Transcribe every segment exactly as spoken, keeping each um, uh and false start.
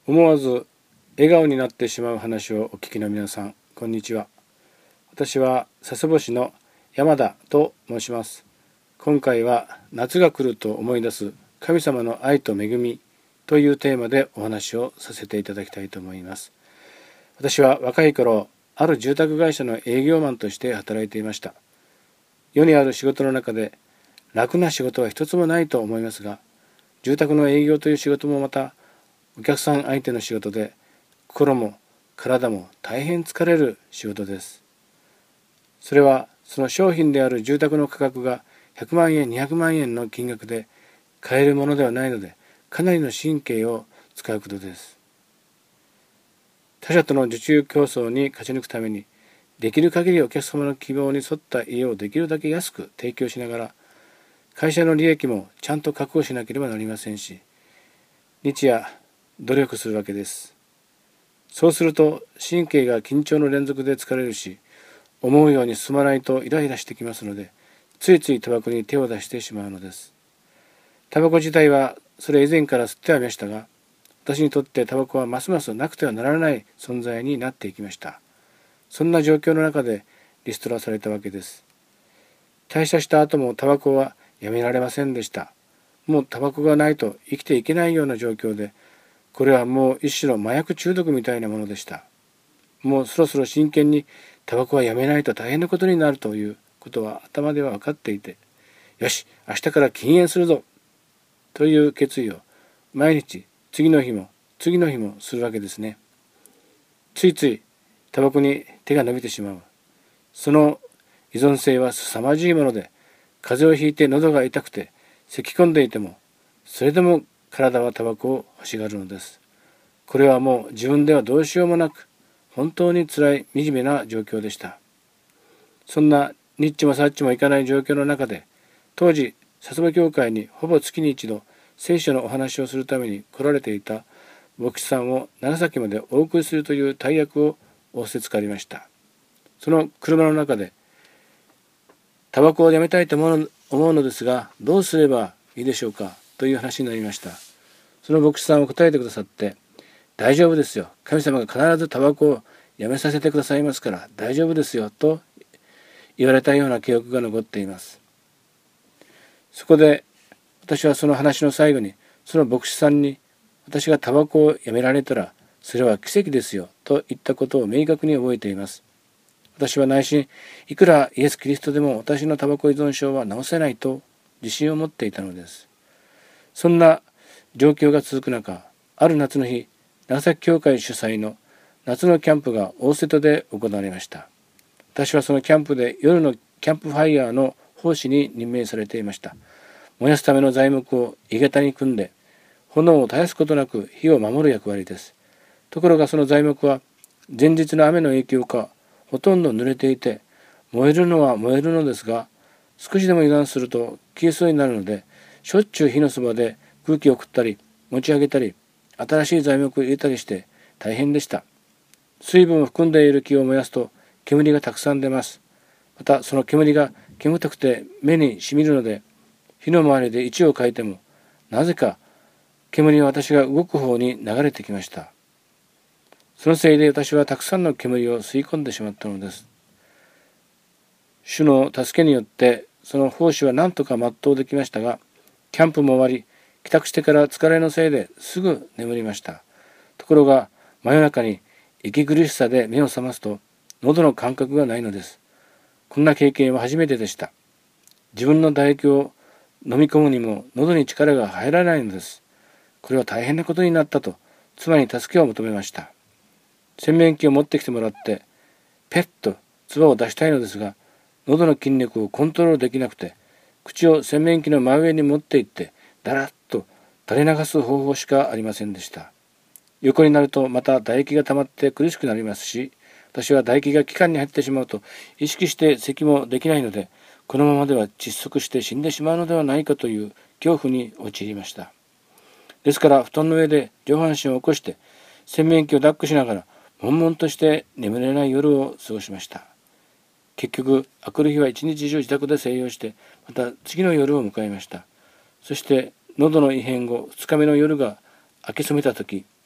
思わず笑顔になってしまう話をお聞きの皆さん、こんにちは。私は佐世保市の山田と申します。今回は夏が来ると思い出す神様の愛と恵みというテーマでお話をさせていただきたいと思います。私は若い頃、ある住宅会社の営業マンとして働いていました。世にある仕事の中で楽な仕事は一つもないと思いますが、住宅の営業という仕事もまたお客さん相手の仕事で、心も体も大変疲れる仕事です。それはその商品である住宅の価格がひゃくまんえん、にひゃくまんえんの金額で買えるものではないので、かなりの神経を使うことです。他社との受注競争に勝ち抜くために、できる限りお客様の希望に沿った家をできるだけ安く提供しながら、会社の利益もちゃんと確保しなければなりませんし、日夜努力するわけです。そうすると神経が緊張の連続で疲れるし、思うように進まないとイライラしてきますので、ついついタバコに手を出してしまうのです。タバコ自体はそれ以前から吸ってはいましたが、私にとってタバコはますますなくてはならない存在になっていきました。そんな状況の中でリストラされたわけです。退社した後もタバコはやめられませんでした。もうタバコがないと生きていけないような状況で、これはもう一種の麻薬中毒みたいなものでした。もうそろそろ真剣にタバコはやめないと大変なことになるということは頭では分かっていて、よし、明日から禁煙するぞという決意を毎日次の日も次の日もするわけですね。ついついタバコに手が伸びてしまう。その依存性は凄まじいもので、風邪をひいて喉が痛くて咳き込んでいても、それでも体はタバコを欲しがるのです。これはもう自分ではどうしようもなく、本当につらい惨めな状況でした。そんなニッチもサッチもいかない状況の中で、当時佐世保教会にほぼ月に一度聖書のお話をするために来られていた牧師さんを長崎までお送りするという大役を仰せつかりました。その車の中で、タバコをやめたいと思う思うのですが、どうすればいいでしょうかという話になりました。その牧師さんは答えてくださって、大丈夫ですよ。神様が必ずタバコをやめさせてくださいますから大丈夫ですよと言われたような記憶が残っています。そこで私はその話の最後に、その牧師さんに、私がタバコをやめられたらそれは奇跡ですよと言ったことを明確に覚えています。私は内心、いくらイエス・キリストでも私のタバコ依存症は治せないと自信を持っていたのです。そんな状況が続く中、ある夏の日、長崎教会主催の夏のキャンプが大瀬戸で行われました。私はそのキャンプで夜のキャンプファイヤーの奉仕に任命されていました。燃やすための材木を鋳型に組んで、炎を絶やすことなく火を守る役割です。ところがその材木は前日の雨の影響かほとんど濡れていて、燃えるのは燃えるのですが、少しでも油断すると消えそうになるので、しょっちゅう火のそばで空気を送ったり持ち上げたり、新しい材木を入れたりして大変でした。水分を含んでいる木を燃やすと煙がたくさん出ます。またその煙が煙たくて目にしみるので、火の周りで位置を変えてもなぜか煙は私が動く方に流れてきました。そのせいで私はたくさんの煙を吸い込んでしまったのです。主の助けによってその奉仕は何とか全うできましたが、キャンプも終わり、帰宅してから疲れのせいですぐ眠りました。ところが真夜中に息苦しさで目を覚ますと、喉の感覚がないのです。こんな経験は初めてでした。自分の唾液を飲み込むにも喉に力が入らないのです。これは大変なことになったと妻に助けを求めました。洗面器を持ってきてもらってペッと唾を出したいのですが、喉の筋力をコントロールできなくて、口を洗面器の真上に持っていってだらっと垂れ流す方法しかありませんでした。横になるとまた唾液が溜まって苦しくなりますし、私は唾液が気管に入ってしまうと意識して咳もできないので、このままでは窒息して死んでしまうのではないかという恐怖に陥りました。ですから布団の上で上半身を起こして洗面器を抱っこしながら悶々として眠れない夜を過ごしました。結局明くる日は一日中自宅で静養して、また次の夜を迎えました。そして喉の異変後ふつかめの夜が明け染めた時、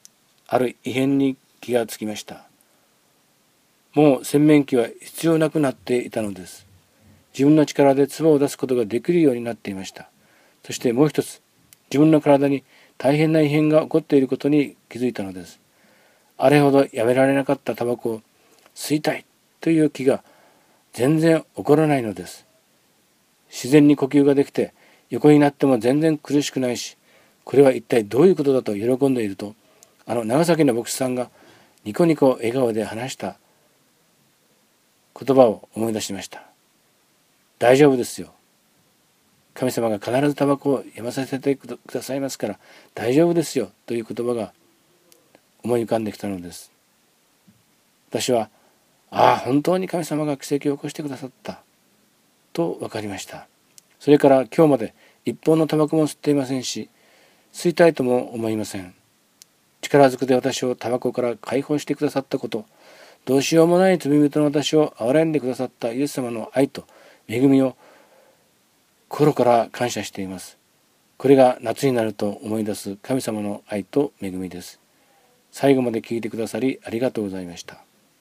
ある異変に気がつきました。もう洗面器は必要なくなっていたのです。自分の力で唾を出すことができるようになっていました。そしてもう一つ、自分の体に大変な異変が起こっていることに気づいたのです。あれほどやめられなかったタバコを吸いたいという気が全然起こらないのです。自然に呼吸ができて、横になっても全然苦しくないし、これは一体どういうことだと喜んでいると、あの長崎の牧師さんがニコニコ笑顔で話した言葉を思い出しました。大丈夫ですよ。神様が必ずタバコをやめさせてくださいますから大丈夫ですよという言葉が思い浮かんできたのです。私は、ああ、本当に神様が奇跡を起こしてくださったと分かりました。それから今日まで一本のタバコも吸っていませんし、吸いたいとも思いません。力ずくで私をタバコから解放してくださったこと、どうしようもない罪人の私を憐れんでくださったイエス様の愛と恵みを心から感謝しています。これが夏になると思い出す神様の愛と恵みです。最後まで聞いてくださりありがとうございました。